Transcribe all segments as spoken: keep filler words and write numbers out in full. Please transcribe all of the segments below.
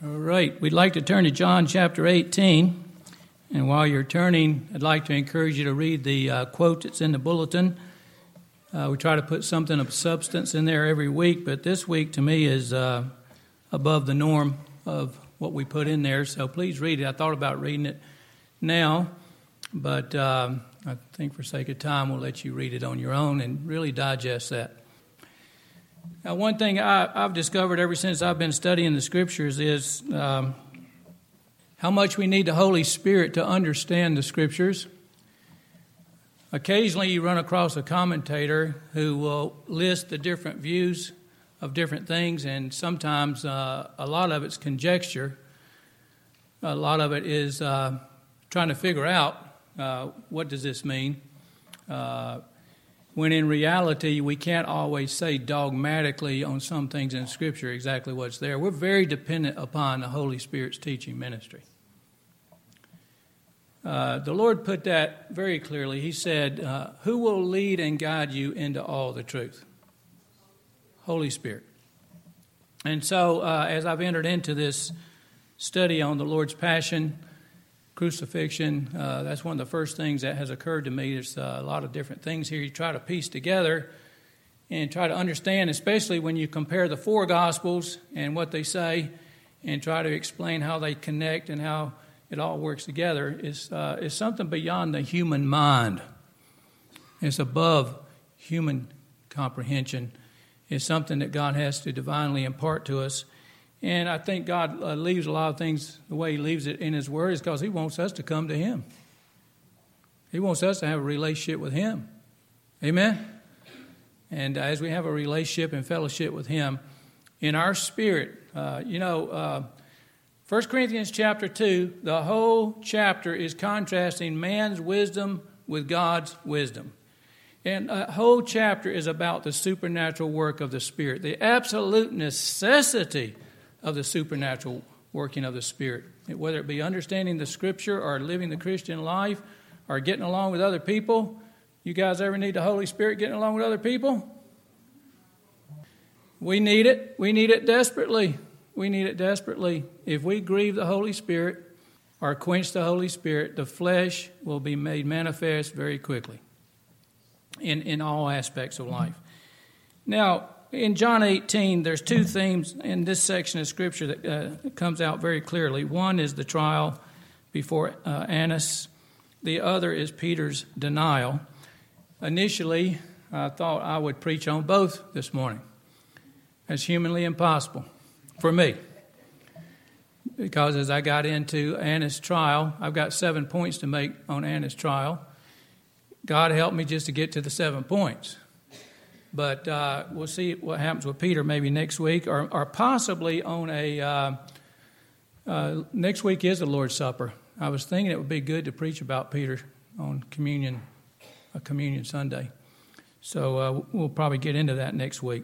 All right, we'd like to turn to John chapter eighteen. And while you're turning, I'd like to encourage you to read the uh, quote that's in the bulletin. Uh, we try to put something of substance in there every week, but this week to me is uh, above the norm of what we put in there. So please read it. I thought about reading it now, but um, I think for sake of time, we'll let you read it on your own and really digest that. Now, one thing I, I've discovered ever since I've been studying the Scriptures is um, how much we need the Holy Spirit to understand the Scriptures. Occasionally you run across a commentator who will list the different views of different things, and sometimes uh, a lot of it's conjecture. A lot of it is uh, trying to figure out uh, what does this mean. Uh, when in reality, we can't always say dogmatically on some things in Scripture exactly what's there. We're very dependent upon the Holy Spirit's teaching ministry. Uh, the Lord put that very clearly. He said, uh, who will lead and guide you into all the truth? Holy Spirit. And so uh, as I've entered into this study on the Lord's passion, crucifixion, uh, that's one of the first things that has occurred to me. There's uh, a lot of different things here you try to piece together and try to understand, especially when you compare the four Gospels and what they say and try to explain how they connect and how it all works together. Is uh, is something beyond the human mind. It's above human comprehension. It's something that God has to divinely impart to us. And I think God uh, leaves a lot of things the way He leaves it in His Word is because He wants us to come to Him. He wants us to have a relationship with Him. Amen? And as we have a relationship and fellowship with Him, in our spirit, uh, you know, uh, First Corinthians chapter two, the whole chapter is contrasting man's wisdom with God's wisdom. And the whole chapter is about the supernatural work of the Spirit, the absolute necessity of the supernatural working of the Spirit, whether it be understanding the Scripture or living the Christian life or getting along with other people. You guys ever need the Holy Spirit getting along with other people? We need it. We need it desperately. We need it desperately. If we grieve the Holy Spirit or quench the Holy Spirit, the flesh will be made manifest very quickly in, in all aspects of life. Now, in John eighteen, there's two themes in this section of Scripture that uh, comes out very clearly. One is the trial before uh, Annas. The other is Peter's denial. Initially, I thought I would preach on both this morning as humanly impossible for me. Because as I got into Annas' trial, I've got seven points to make on Annas' trial. God helped me just to get to the seven points. But uh, we'll see what happens with Peter maybe next week, or, or possibly on a, uh, uh, next week is the Lord's Supper. I was thinking it would be good to preach about Peter on communion, a communion Sunday. So uh, we'll probably get into that next week.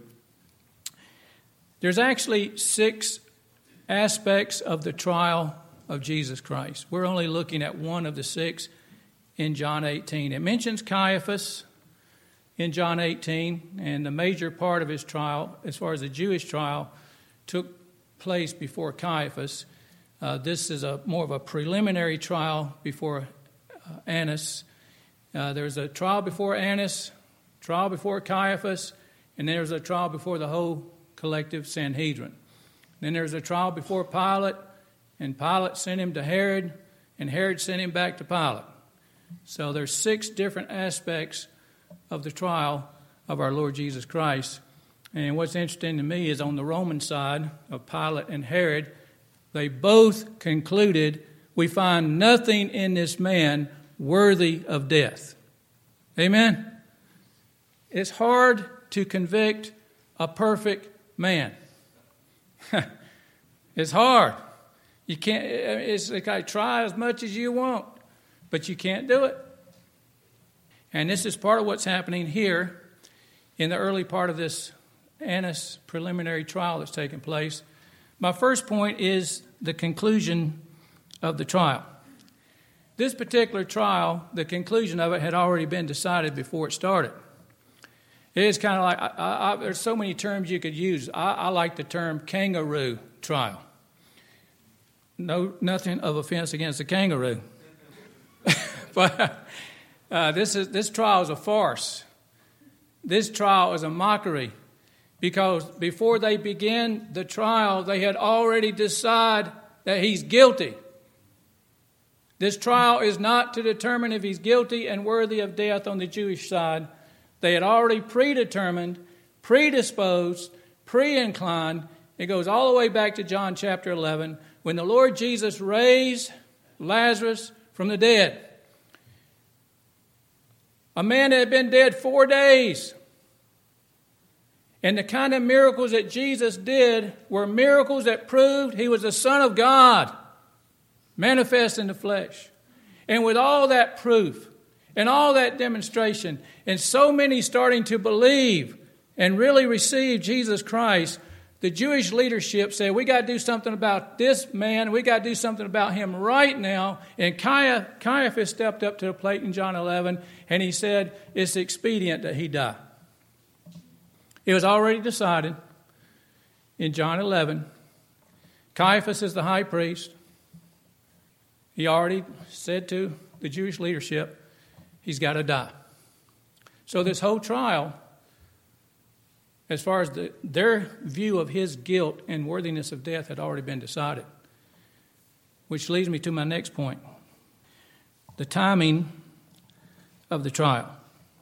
There's actually six aspects of the trial of Jesus Christ. We're only looking at one of the six in John eighteen. It mentions Caiaphas in John eighteen, and the major part of his trial, as far as the Jewish trial, took place before Caiaphas. Uh, this is a more of a preliminary trial before uh, Annas. Uh, there's a trial before Annas, trial before Caiaphas, and there's a trial before the whole collective Sanhedrin. Then there's a trial before Pilate, and Pilate sent him to Herod, and Herod sent him back to Pilate. So there's six different aspects of the trial of our Lord Jesus Christ. And what's interesting to me is on the Roman side of Pilate and Herod, they both concluded, we find nothing in this man worthy of death. Amen? It's hard to convict a perfect man. It's hard. You can't, it's like I try as much as you want, but you can't do it. And this is part of what's happening here in the early part of this Annas preliminary trial that's taking place. My first point is the conclusion of the trial. This particular trial, the conclusion of it had already been decided before it started. It is kind of like, I, I, there's so many terms you could use. I, I like the term kangaroo trial. no nothing of offense against the kangaroo. But uh, this is this trial is a farce. This trial is a mockery, because before they begin the trial, they had already decided that he's guilty. This trial is not to determine if he's guilty and worthy of death on the Jewish side. They had already predetermined, predisposed, pre-inclined. It goes all the way back to John chapter eleven, when the Lord Jesus raised Lazarus from the dead. A man that had been dead four days. And the kind of miracles that Jesus did were miracles that proved he was the Son of God, manifest in the flesh. And with all that proof and all that demonstration, and so many starting to believe and really receive Jesus Christ, the Jewish leadership said, we got to do something about this man. We got to do something about him right now. And Caiaphas stepped up to the plate in John eleven, and he said, it's expedient that he die. It was already decided in John eleven. Caiaphas is the high priest. He already said to the Jewish leadership, he's got to die. So this whole trial, as far as the, their view of his guilt and worthiness of death, had already been decided. Which leads me to my next point. The timing of the trial.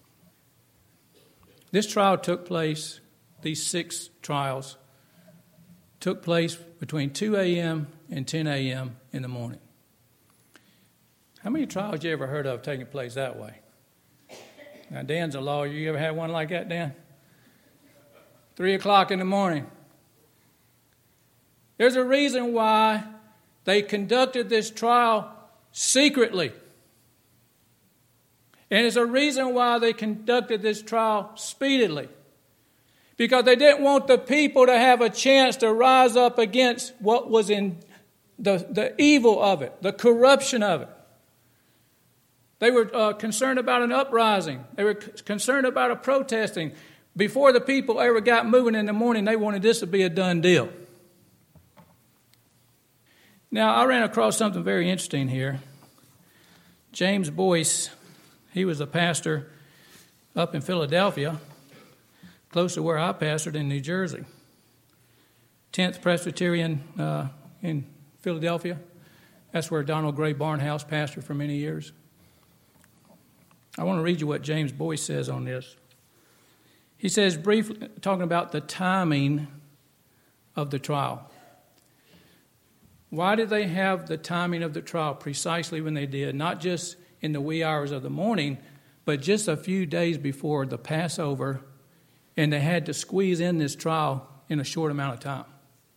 This trial took place, these six trials, took place between two a.m. and ten a.m. in the morning. How many trials you ever heard of taking place that way? Now, Dan's a lawyer. You ever had one like that, Dan? Three o'clock in the morning. There's a reason why they conducted this trial secretly. And there's a reason why they conducted this trial speedily. Because they didn't want the people to have a chance to rise up against what was in the, the evil of it, the corruption of it. They were uh, concerned about an uprising. They were c- concerned about a protesting. Before the people ever got moving in the morning, they wanted this to be a done deal. Now, I ran across something very interesting here. James Boyce, he was a pastor up in Philadelphia, close to where I pastored in New Jersey. tenth Presbyterian uh, in Philadelphia. That's where Donald Gray Barnhouse pastored for many years. I want to read you what James Boyce says on this. He says, briefly, talking about the timing of the trial. Why did they have the timing of the trial precisely when they did? Not just in the wee hours of the morning, but just a few days before the Passover, and they had to squeeze in this trial in a short amount of time.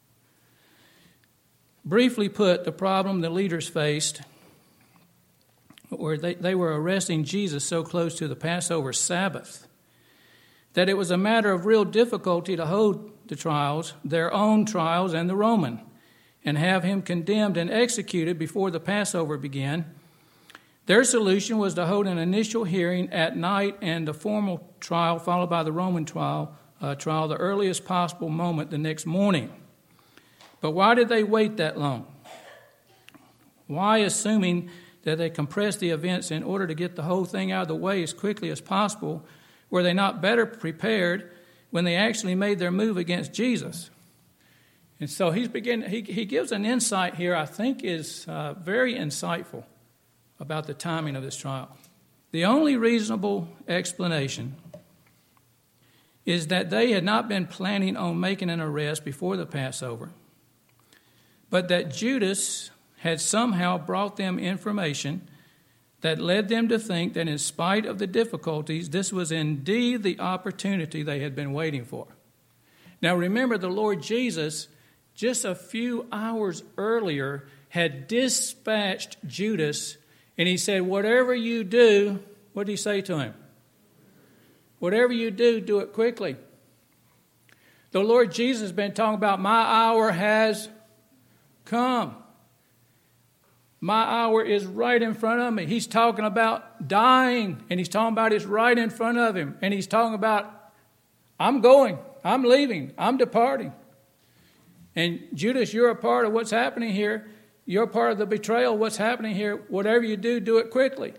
Briefly put, the problem the leaders faced, where they, they were arresting Jesus so close to the Passover Sabbath, that it was a matter of real difficulty to hold the trials, their own trials and the Roman, and have him condemned and executed before the Passover began. Their solution was to hold an initial hearing at night and a formal trial followed by the Roman trial, uh, trial the earliest possible moment the next morning. But why did they wait that long? Why, assuming that they compressed the events in order to get the whole thing out of the way as quickly as possible, were they not better prepared when they actually made their move against Jesus? And so he's begin, he, he gives an insight here I think is uh, very insightful about the timing of this trial. The only reasonable explanation is that they had not been planning on making an arrest before the Passover, but that Judas had somehow brought them information that led them to think that in spite of the difficulties, this was indeed the opportunity they had been waiting for. Now remember, the Lord Jesus, just a few hours earlier, had dispatched Judas, and he said, whatever you do, what did he say to him? Whatever you do, do it quickly. The Lord Jesus has been talking about, my hour has come. My hour is right in front of me. He's talking about dying, and he's talking about it's right in front of him. And he's talking about, I'm going, I'm leaving, I'm departing. And Judas, you're a part of what's happening here. You're part of the betrayal. What's happening here? Whatever you do, do it quickly.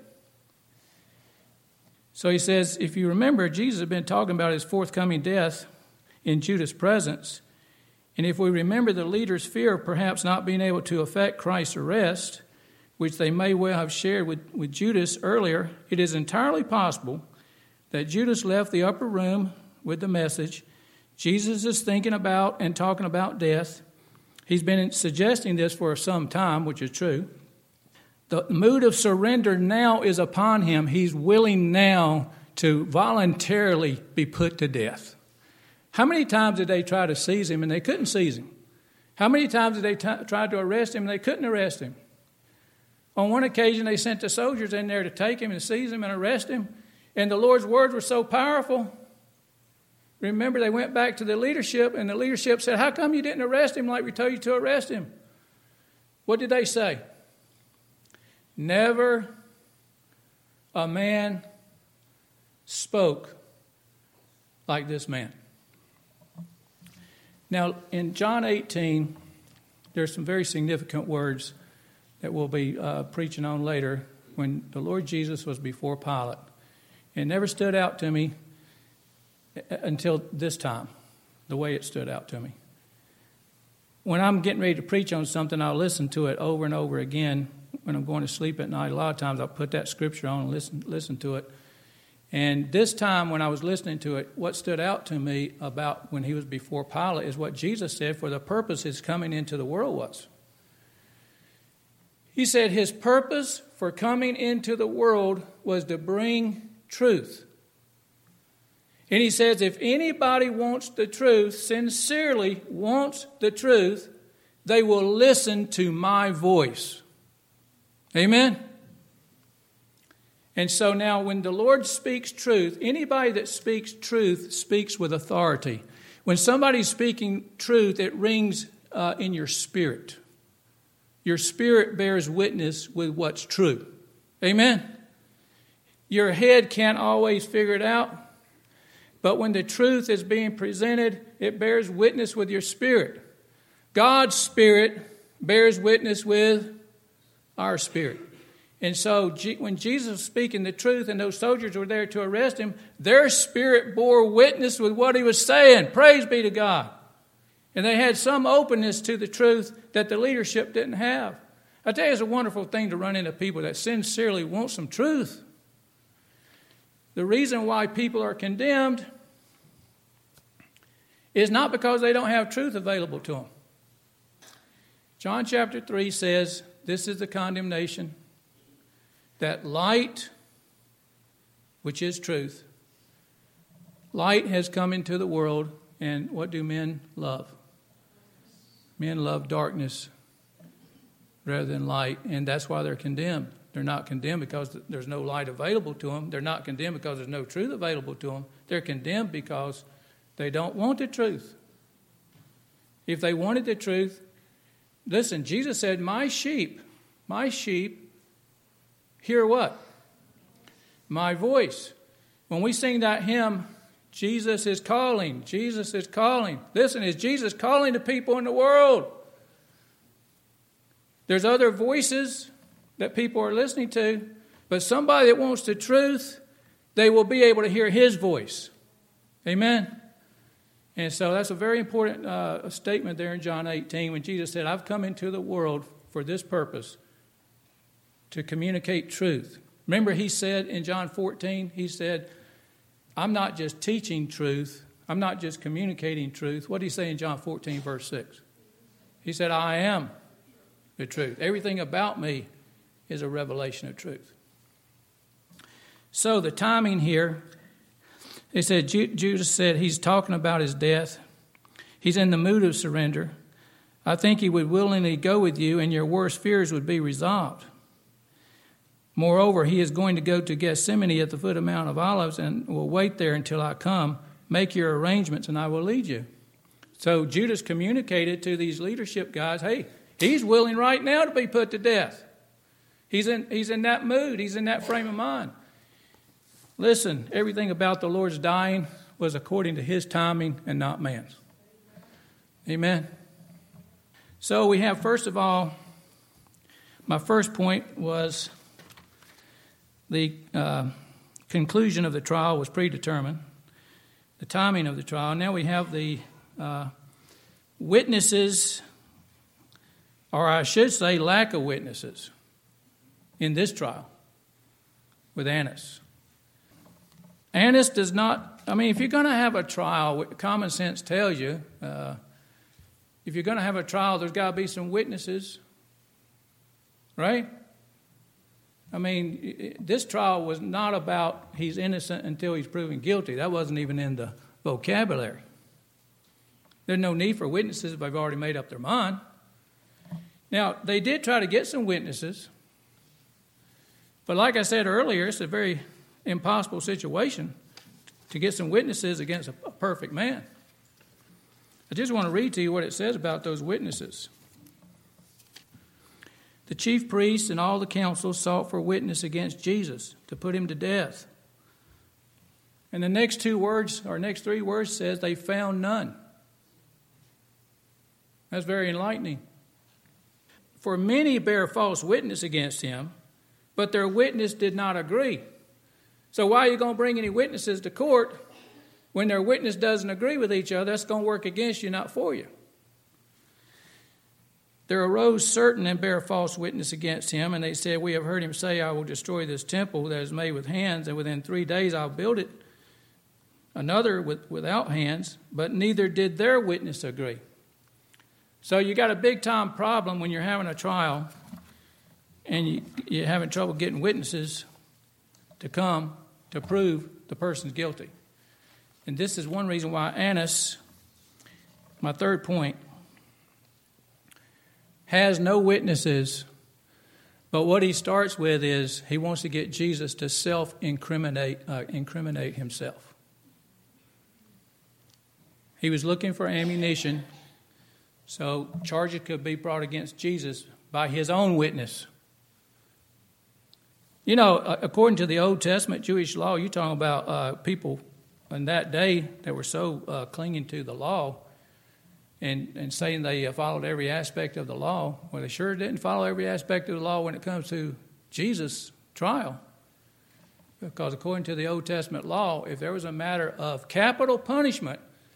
So he says, if you remember, Jesus had been talking about his forthcoming death in Judas' presence. And if we remember the leader's fear of perhaps not being able to effect Christ's arrest, which they may well have shared with, with Judas earlier, it is entirely possible that Judas left the upper room with the message. Jesus is thinking about and talking about death. He's been suggesting this for some time, which is true. The mood of surrender now is upon him. He's willing now to voluntarily be put to death. How many times did they try to seize him and they couldn't seize him? How many times did they t- try to arrest him and they couldn't arrest him? On one occasion, they sent the soldiers in there to take him and seize him and arrest him. And the Lord's words were so powerful. Remember, they went back to the leadership, and the leadership said, how come you didn't arrest him like we told you to arrest him? What did they say? Never a man spoke like this man. Now, in John eighteen, there's some very significant words that we'll be uh, preaching on later when the Lord Jesus was before Pilate. It never stood out to me until this time, the way it stood out to me. When I'm getting ready to preach on something, I'll listen to it over and over again. When I'm going to sleep at night, a lot of times I'll put that scripture on and listen, listen to it. And this time when I was listening to it, what stood out to me about when he was before Pilate is what Jesus said for the purpose his coming into the world was. He said his purpose for coming into the world was to bring truth. And he says if anybody wants the truth, sincerely wants the truth, they will listen to my voice. Amen? And so now when the Lord speaks truth, anybody that speaks truth speaks with authority. When somebody's speaking truth, it rings uh, in your spirit. Your spirit bears witness with what's true. Amen? Your head can't always figure it out. But when the truth is being presented, it bears witness with your spirit. God's spirit bears witness with our spirit. And so when Jesus was speaking the truth and those soldiers were there to arrest him, their spirit bore witness with what he was saying. Praise be to God. And they had some openness to the truth that the leadership didn't have. I tell you, it's a wonderful thing to run into people that sincerely want some truth. The reason why people are condemned is not because they don't have truth available to them. John chapter three says, this is the condemnation, that light, which is truth, light has come into the world, and what do men love? Men love darkness rather than light, and that's why they're condemned. They're not condemned because there's no light available to them. They're not condemned because there's no truth available to them. They're condemned because they don't want the truth. If they wanted the truth, listen, Jesus said, my sheep, my sheep hear what? My voice. When we sing that hymn, Jesus is calling, Jesus is calling. Listen, is Jesus calling to people in the world? There's other voices that people are listening to, but somebody that wants the truth, they will be able to hear his voice. Amen? And so that's a very important uh, statement there in John eighteen when Jesus said, I've come into the world for this purpose, to communicate truth. Remember he said in John fourteen, he said, I'm not just teaching truth, I'm not just communicating truth. What did he say in John fourteen, verse six? He said, I am the truth. Everything about me is a revelation of truth. So the timing here, they said, Judas said he's talking about his death. He's in the mood of surrender. I think he would willingly go with you and your worst fears would be resolved. Moreover, he is going to go to Gethsemane at the foot of Mount of Olives and will wait there until I come. Make your arrangements and I will lead you. So Judas communicated to these leadership guys, hey, he's willing right now to be put to death. He's in, he's in that mood. He's in that frame of mind. Listen, everything about the Lord's dying was according to his timing and not man's. Amen. So we have, first of all, My first point was the uh, conclusion of the trial was predetermined, the timing of the trial. Now we have the uh, witnesses, or I should say lack of witnesses, in this trial with Annas. Annas does not, I mean, if you're going to have a trial, common sense tells you, uh, if you're going to have a trial, there's got to be some witnesses, right? I mean, this trial was not about he's innocent until he's proven guilty. That wasn't even in the vocabulary. There's no need for witnesses if they've already made up their mind. Now, they did try to get some witnesses, but like I said earlier, it's a very impossible situation to get some witnesses against a perfect man. I just want to read to you what it says about those witnesses. The chief priests and all the council sought for witness against Jesus to put him to death. And the next two words, or next three words, says they found none. That's very enlightening. For many bear false witness against him, but their witness did not agree. So why are you going to bring any witnesses to court when their witness doesn't agree with each other? That's going to work against you, not for you. There arose certain and bare false witness against him, and they said, we have heard him say, I will destroy this temple that is made with hands, and within three days I'll build it, another with, without hands, but neither did their witness agree. So you got a big-time problem when you're having a trial, and you, you're having trouble getting witnesses to come to prove the person's guilty. And this is one reason why Annas, my third point, has no witnesses, but what he starts with is he wants to get Jesus to self-incriminate uh, incriminate himself. He was looking for ammunition, so charges could be brought against Jesus by his own witness. You know, according to the Old Testament Jewish law, you're talking about uh, people in that day that were so uh, clinging to the law and, and saying they uh, followed every aspect of the law. Well, they sure didn't follow every aspect of the law when it comes to Jesus' trial. Because according to the Old Testament law, if there was a matter of capital punishment,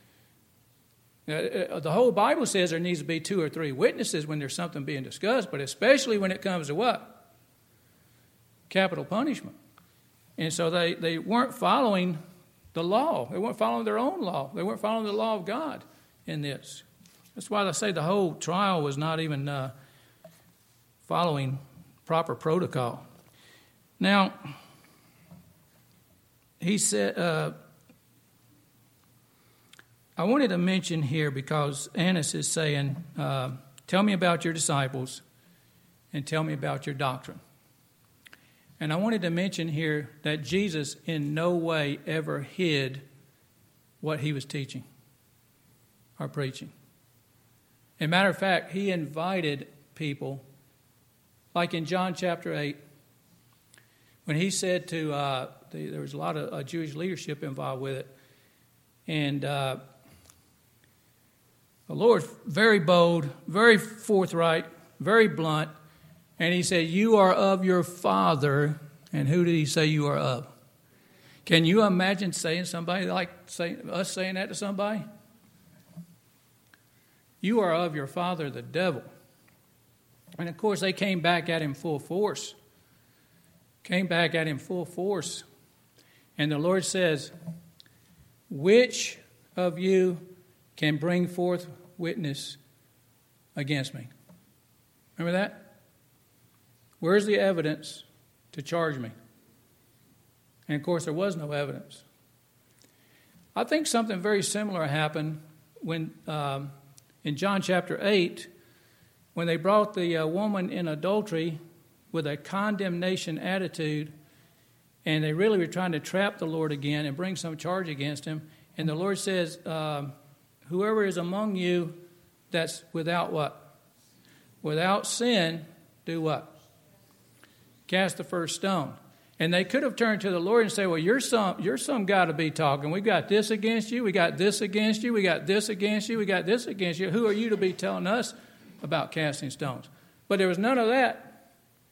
uh, the whole Bible says there needs to be two or three witnesses when there's something being discussed, but especially when it comes to what? Capital punishment. And so they, they weren't following the law. They weren't following their own law. They weren't following the law of God in this. That's why I say the whole trial was not even uh, following proper protocol. Now, he said, uh, I wanted to mention here because Annas is saying, uh, tell me about your disciples and tell me about your doctrine. And I wanted to mention here that Jesus in no way ever hid what he was teaching or preaching. As a matter of fact, he invited people, like in John chapter eight, when he said to, uh, the, there was a lot of uh, Jewish leadership involved with it, and uh, the Lord, very bold, very forthright, very blunt, and he said, you are of your father. And who did he say you are of? Can you imagine saying somebody like saying, us saying that to somebody? You are of your father, the devil. And of course, they came back at him full force. Came back at him full force. And the Lord says, which of you can bring forth witness against me? Remember that? Where's the evidence to charge me? And of course, there was no evidence. I think something very similar happened when, um, in John chapter eight, when they brought the uh, woman in adultery with a condemnation attitude, and they really were trying to trap the Lord again and bring some charge against him. And the Lord says, uh, whoever is among you that's without what? Without sin, do what? Cast the first stone. And they could have turned to the Lord and say, well, you're some, you're some guy to be talking. We got this against you. We got this against you. We got this against you. We got this against you. Who are you to be telling us about casting stones? But there was none of that.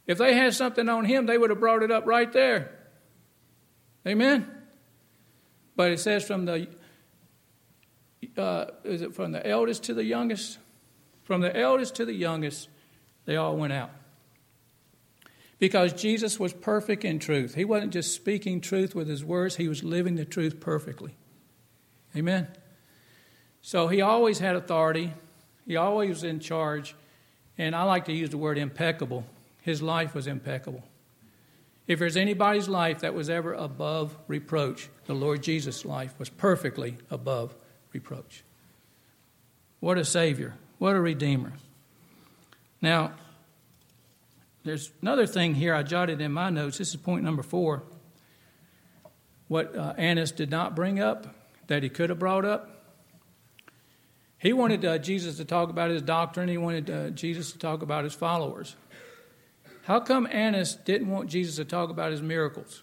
If they had something on him, they would have brought it up right there. Amen? But it says from the, uh, is it from the eldest to the youngest? From the eldest to the youngest, they all went out. Because Jesus was perfect in truth. He wasn't just speaking truth with his words. He was living the truth perfectly. Amen? So he always had authority. He always was in charge. And I like to use the word impeccable. His life was impeccable. If there's anybody's life that was ever above reproach, the Lord Jesus' life was perfectly above reproach. What a Savior. What a Redeemer. Now, there's another thing here I jotted in my notes. This is point number four. What uh, Annas did not bring up that he could have brought up. He wanted uh, Jesus to talk about his doctrine. He wanted uh, Jesus to talk about his followers. How come Annas didn't want Jesus to talk about his miracles?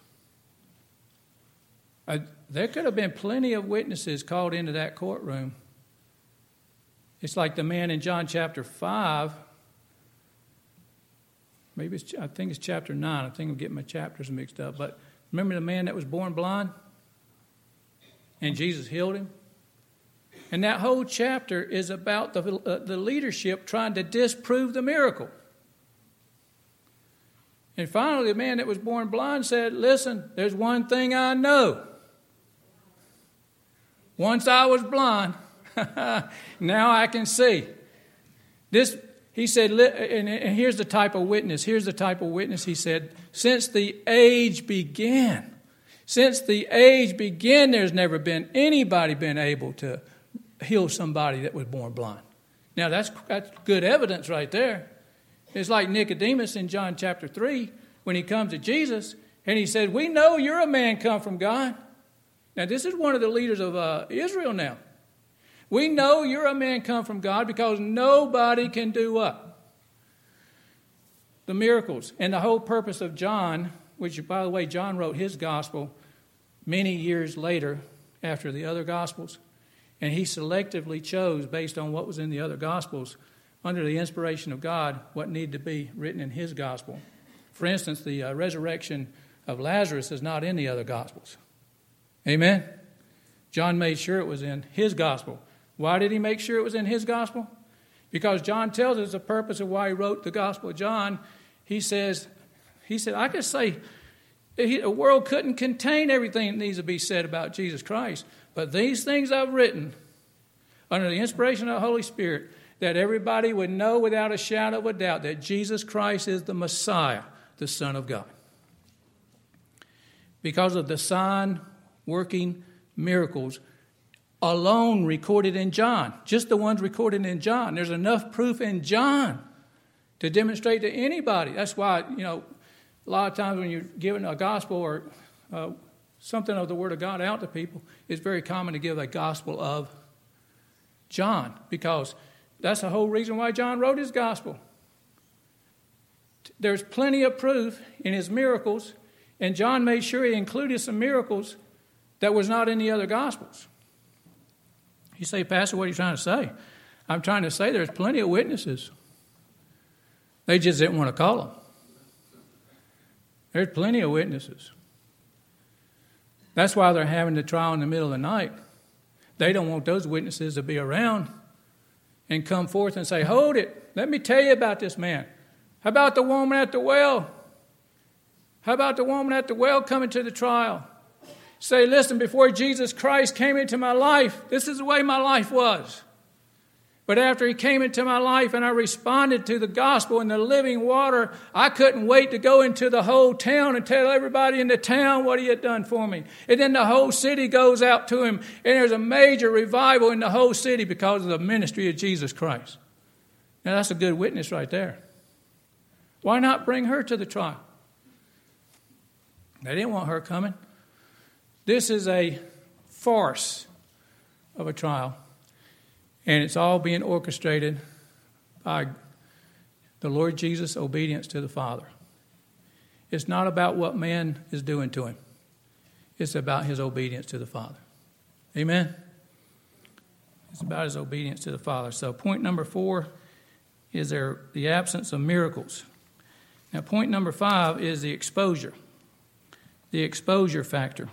Uh, there could have been plenty of witnesses called into that courtroom. It's like the man in John chapter five. Maybe it's, I think it's chapter nine. I think I'm getting my chapters mixed up. But remember the man that was born blind? And Jesus healed him? And that whole chapter is about the, uh, the leadership trying to disprove the miracle. And finally, the man that was born blind said, listen, there's one thing I know. Once I was blind, now I can see. This, he said, and here's the type of witness. Here's the type of witness, he said, since the age began. Since the age began, there's never been anybody been able to heal somebody that was born blind. Now, that's, that's good evidence right there. It's like Nicodemus in John chapter three when he comes to Jesus and he said, we know you're a man come from God. Now, this is one of the leaders of uh, Israel now. We know you're a man come from God because nobody can do what? The miracles. And the whole purpose of John, which, by the way, John wrote his gospel many years later after the other gospels. And he selectively chose, based on what was in the other gospels, under the inspiration of God, what needed to be written in his gospel. For instance, the uh, resurrection of Lazarus is not in the other gospels. Amen? John made sure it was in his gospel. Why did he make sure it was in his gospel? Because John tells us the purpose of why he wrote the Gospel of John. He says, he said, I could say the world couldn't contain everything that needs to be said about Jesus Christ. But these things I've written under the inspiration of the Holy Spirit, that everybody would know without a shadow of a doubt that Jesus Christ is the Messiah, the Son of God. Because of the sign-working miracles alone recorded in John, just the ones recorded in John. There's enough proof in John to demonstrate to anybody. That's why, you know, a lot of times when you're giving a gospel or uh, something of the Word of God out to people, it's very common to give a gospel of John, because that's the whole reason why John wrote his gospel. There's plenty of proof in his miracles, and John made sure he included some miracles that was not in the other gospels. You say, Pastor, what are you trying to say? I'm trying to say there's plenty of witnesses. They just didn't want to call them. There's plenty of witnesses. That's why they're having the trial in the middle of the night. They don't want those witnesses to be around and come forth and say, hold it, let me tell you about this man. How about the woman at the well? How about the woman at the well coming to the trial? Say, listen, before Jesus Christ came into my life, this is the way my life was. But after he came into my life and I responded to the gospel and the living water, I couldn't wait to go into the whole town and tell everybody in the town what he had done for me. And then the whole city goes out to him, and there's a major revival in the whole city because of the ministry of Jesus Christ. Now, that's a good witness right there. Why not bring her to the trial? They didn't want her coming. This is a farce of a trial. And it's all being orchestrated by the Lord Jesus' obedience to the Father. It's not about what man is doing to him. It's about his obedience to the Father. Amen? It's about his obedience to the Father. So point number four is there the absence of miracles. Now, point number five is the exposure. The exposure factor.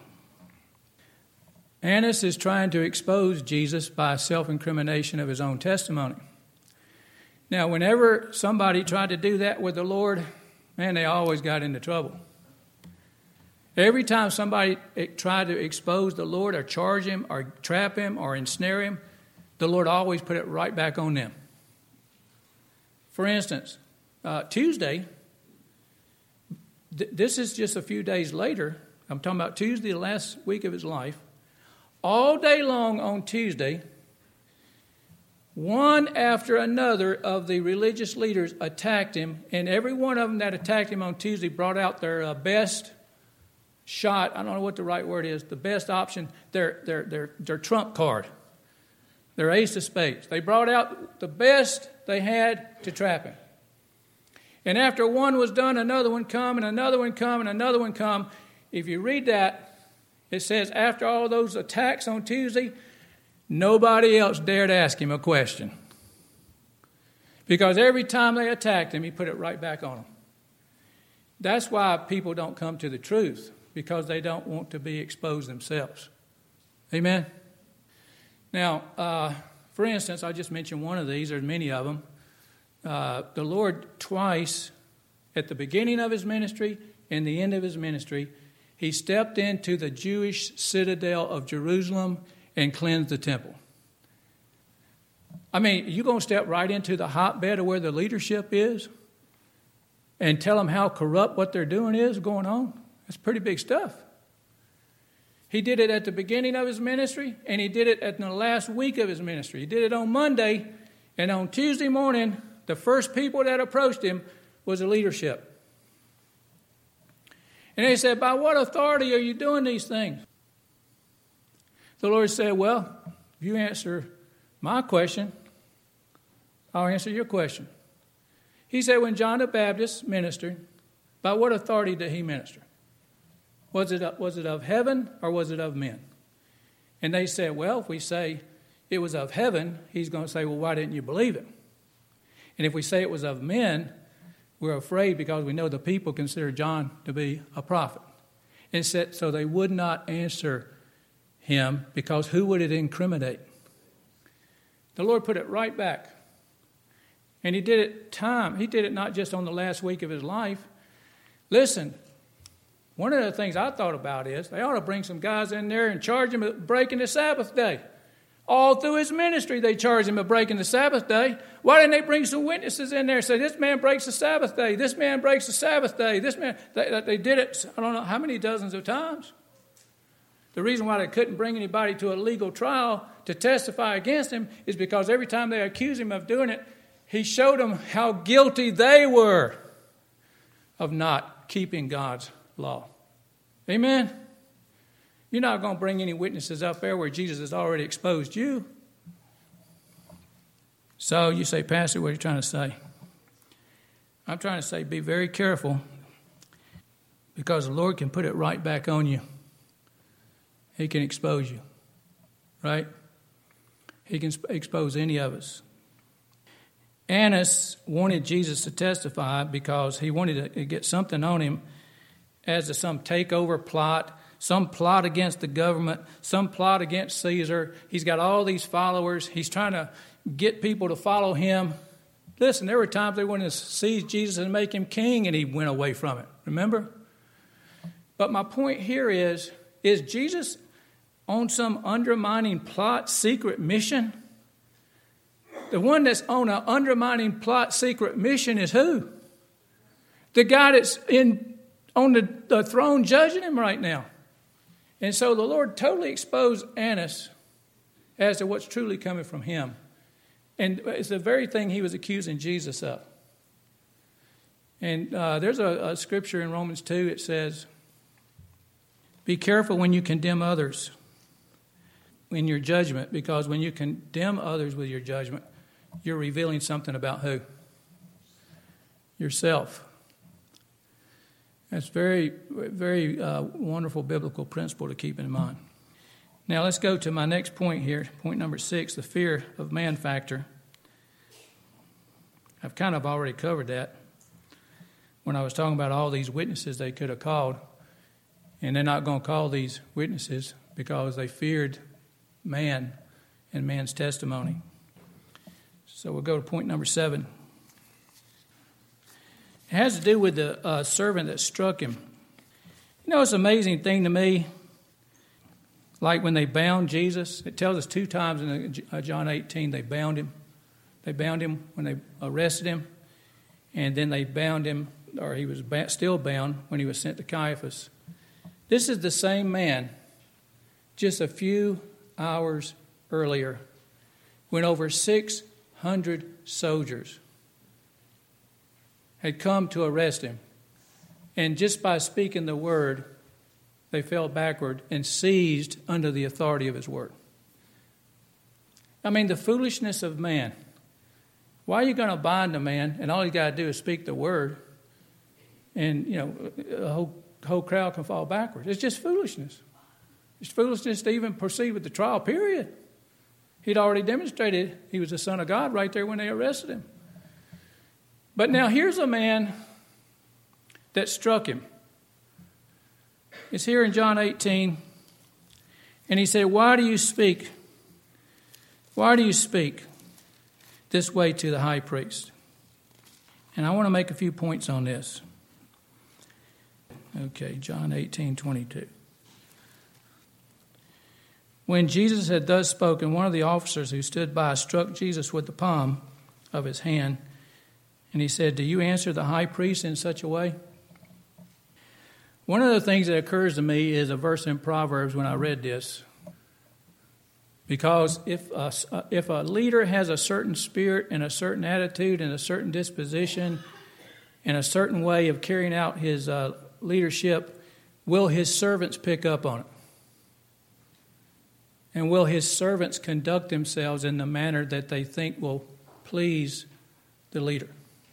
Annas is trying to expose Jesus by self-incrimination of his own testimony. Now, whenever somebody tried to do that with the Lord, man, they always got into trouble. Every time somebody tried to expose the Lord or charge him or trap him or ensnare him, the Lord always put it right back on them. For instance, uh, Tuesday, th- this is just a few days later. I'm talking about Tuesday, the last week of his life. All day long on Tuesday, one after another of the religious leaders attacked him, and every one of them that attacked him on Tuesday brought out their uh, best shot. I don't know what the right word is. The best option, their their their their trump card, their ace of spades. They brought out the best they had to trap him. And after one was done, another one come, and another one come, and another one come. If you read that, it says after all those attacks on Tuesday, nobody else dared ask him a question. Because every time they attacked him, he put it right back on them. That's why people don't come to the truth, because they don't want to be exposed themselves. Amen? Now, uh, for instance, I just mentioned one of these. There's many of them. Uh, the Lord twice, at the beginning of his ministry and the end of his ministry, he stepped into the Jewish citadel of Jerusalem and cleansed the temple. I mean, you're going to step right into the hotbed of where the leadership is and tell them how corrupt what they're doing is going on? That's pretty big stuff. He did it at the beginning of his ministry, and he did it at the last week of his ministry. He did it on Monday, and on Tuesday morning, the first people that approached him was the leadership. And they said, by what authority are you doing these things? The Lord said, well, if you answer my question, I'll answer your question. He said, when John the Baptist ministered, by what authority did he minister? Was it, was it of heaven or was it of men? And they said, well, if we say it was of heaven, he's going to say, well, why didn't you believe it? And if we say it was of men, we're afraid because we know the people consider John to be a prophet. And said, so they would not answer him because who would it incriminate? The Lord put it right back. And he did it time. He did it not just on the last week of his life. Listen, one of the things I thought about is they ought to bring some guys in there and charge him with breaking the Sabbath day. All through his ministry, they charged him with breaking the Sabbath day. Why didn't they bring some witnesses in there and say, this man breaks the Sabbath day, this man breaks the Sabbath day, this man, they, they did it, I don't know how many dozens of times. The reason why they couldn't bring anybody to a legal trial to testify against him is because every time they accused him of doing it, he showed them how guilty they were of not keeping God's law. Amen? You're not going to bring any witnesses up there where Jesus has already exposed you. So you say, Pastor, what are you trying to say? I'm trying to say be very careful because the Lord can put it right back on you. He can expose you, right? He can expose any of us. Annas wanted Jesus to testify because he wanted to get something on him as to some takeover plot, some plot against the government, some plot against Caesar. He's got all these followers. He's trying to get people to follow him. Listen, there were times they wanted to seize Jesus and make him king, and he went away from it. Remember? But my point here is, is Jesus on some undermining plot, secret mission? The one that's on an undermining plot, secret mission is who? The guy that's in on the, the throne judging him right now. And so the Lord totally exposed Annas as to what's truly coming from him. And it's the very thing he was accusing Jesus of. And uh, there's a, a scripture in Romans two. It says, be careful when you condemn others in your judgment, because when you condemn others with your judgment, you're revealing something about who? Yourself. That's very, very uh, wonderful biblical principle to keep in mind. Now let's go to my next point here, point number six, the fear of man factor. I've kind of already covered that. when I was talking about all these witnesses they could have called. And they're not going to call these witnesses because they feared man and man's testimony. So we'll go to point number seven. It has to do with the uh, servant that struck him. You know, it's an amazing thing to me. Like when they bound Jesus, it tells us two times in John eighteen they bound him. They bound him when they arrested him, and then they bound him, or he was still bound when he was sent to Caiaphas. This is the same man, just a few hours earlier, when over six hundred soldiers had come to arrest him. And just by speaking the word, they fell backward and seized under the authority of his word. I mean, the foolishness of man. Why are you going to bind a man and all you got to do is speak the word and, you know, the whole, whole crowd can fall backwards? It's just foolishness. It's foolishness to even proceed with the trial, period. He'd already demonstrated he was the Son of God right there when they arrested him. But now here's a man that struck him. It's here in John eighteen. And he said, why do you speak? Why do you speak this way to the high priest? And I want to make a few points on this. Okay, John eighteen twenty-two. When Jesus had thus spoken, one of the officers who stood by struck Jesus with the palm of his hand. And he said, do you answer the high priest in such a way? One of the things that occurs to me is a verse in Proverbs when I read this. Because if a, if a leader has a certain spirit and a certain attitude and a certain disposition and a certain way of carrying out his uh, leadership, will his servants pick up on it? And will his servants conduct themselves in the manner that they think will please the leader?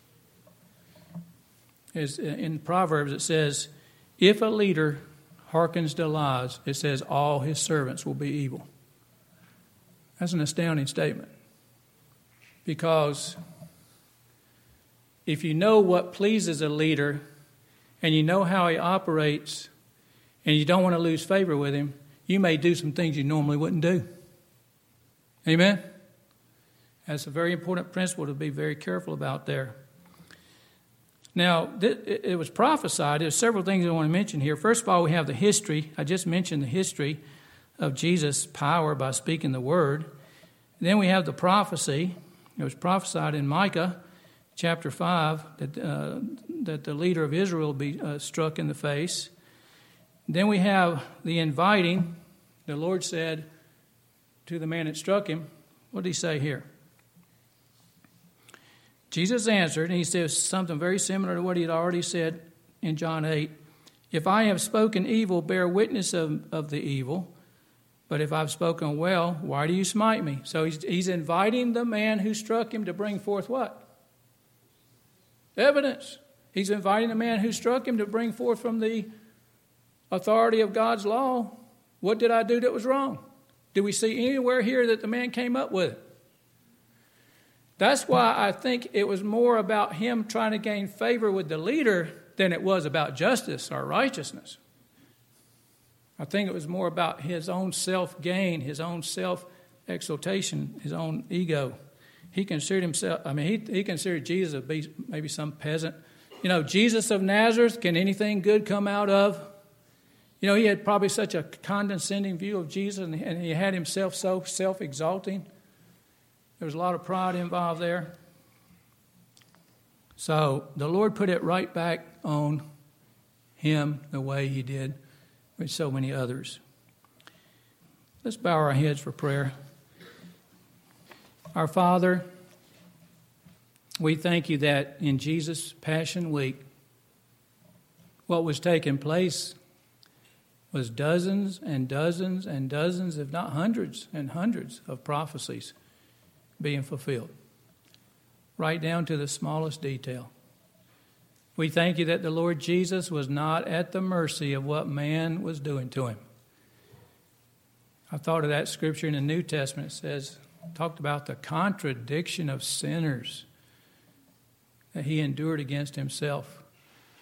As in Proverbs it says, if a leader hearkens to lies, it says all his servants will be evil. That's an astounding statement. Because if you know what pleases a leader and you know how he operates and you don't want to lose favor with him, you may do some things you normally wouldn't do. Amen? That's a very important principle to be very careful about there. Now, it was prophesied. There's several things I want to mention here. First of all, we have the history. I just mentioned the history of Jesus' power by speaking the word. Then we have the prophecy. It was prophesied in Micah chapter five that uh, that the leader of Israel be uh, struck in the face. Then we have the inviting. The Lord said to the man that struck him, what did he say here? Jesus answered, and he says something very similar to what he had already said in John eight. If I have spoken evil, bear witness of, of the evil. But if I've spoken well, why do you smite me? So he's, he's inviting the man who struck him to bring forth what? Evidence. He's inviting the man who struck him to bring forth from the authority of God's law. What did I do that was wrong? Do we see anywhere here that the man came up with it? That's why I think it was more about him trying to gain favor with the leader than it was about justice or righteousness. I think it was more about his own self-gain, his own self-exaltation, his own ego. He considered himself, I mean, he, he considered Jesus to be maybe some peasant. You know, Jesus of Nazareth, can anything good come out of? You know, he had probably such a condescending view of Jesus, and, and he had himself so self-exalting. There was a lot of pride involved there. So the Lord put it right back on him the way he did with so many others. Let's bow our heads for prayer. Our Father, we thank you that in Jesus' Passion Week, what was taking place was dozens and dozens and dozens, if not hundreds and hundreds of prophecies being fulfilled, right down to the smallest detail. We thank you that the Lord Jesus was not at the mercy of what man was doing to him. I thought of that scripture in the New Testament. It says, talked about the contradiction of sinners that he endured against himself.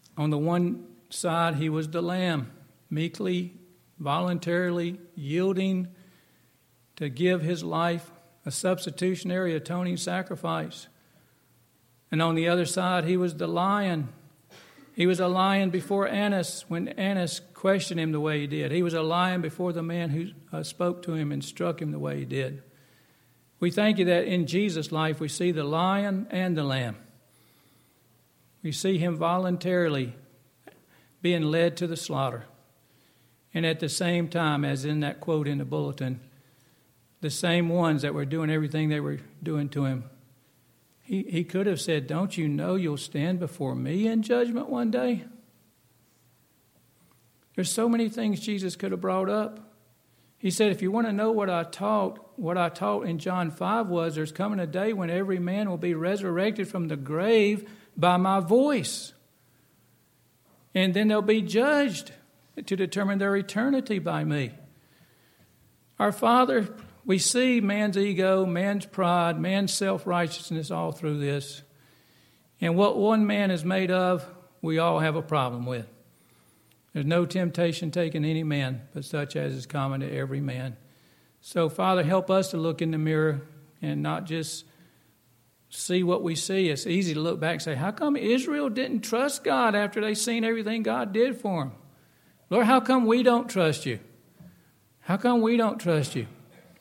On the one side, he was the lamb, meekly, voluntarily yielding to give his life a substitutionary atoning sacrifice. And on the other side, he was the lion. He was a lion before Annas when Annas questioned him the way he did. He was a lion before the man who uh, spoke to him and struck him the way he did. We thank you that in Jesus' life we see the lion and the lamb. We see him voluntarily being led to the slaughter. And at the same time, as in that quote in the bulletin, the same ones that were doing everything they were doing to him, he, he could have said, don't you know you'll stand before me in judgment one day? There's so many things Jesus could have brought up. He said, if you want to know what I taught, what I taught in John five was, there's coming a day when every man will be resurrected from the grave by my voice. And then they'll be judged to determine their eternity by me. Our Father, we see man's ego, man's pride, man's self-righteousness all through this. And what one man is made of, we all have a problem with. There's no temptation taken any man, but such as is common to every man. So, Father, help us to look in the mirror and not just see what we see. It's easy to look back and say, how come Israel didn't trust God after they seen everything God did for them? Lord, how come we don't trust you? How come we don't trust you?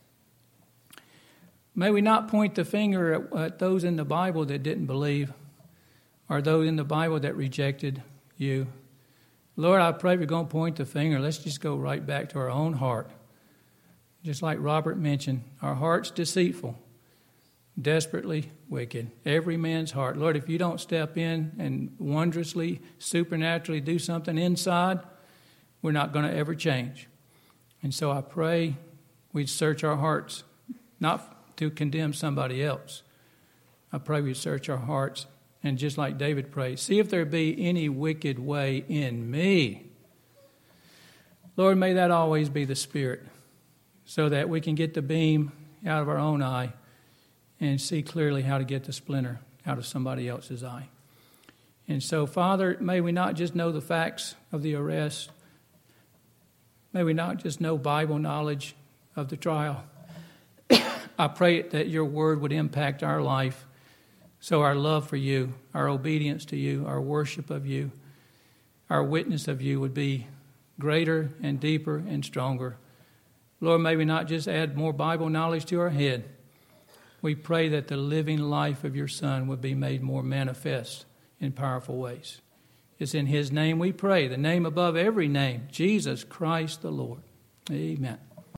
May we not point the finger at, at those in the Bible that didn't believe or those in the Bible that rejected you. Lord, I pray we're going to point the finger. Let's just go right back to our own heart. Just like Robert mentioned, our heart's deceitful, desperately wicked. Every man's heart. Lord, if you don't step in and wondrously, supernaturally do something inside, we're not going to ever change. And so I pray we'd search our hearts, not to condemn somebody else. I pray we'd search our hearts. And just like David prayed, see if there be any wicked way in me. Lord, may that always be the Spirit, so that we can get the beam out of our own eye and see clearly how to get the splinter out of somebody else's eye. And so, Father, may we not just know the facts of the arrest. May we not just know Bible knowledge of the trial. I pray that your word would impact our life. So our love for you, our obedience to you, our worship of you, our witness of you would be greater and deeper and stronger. Lord, may we not just add more Bible knowledge to our head. We pray that the living life of your Son would be made more manifest in powerful ways. It's in his name we pray, the name above every name, Jesus Christ the Lord. Amen.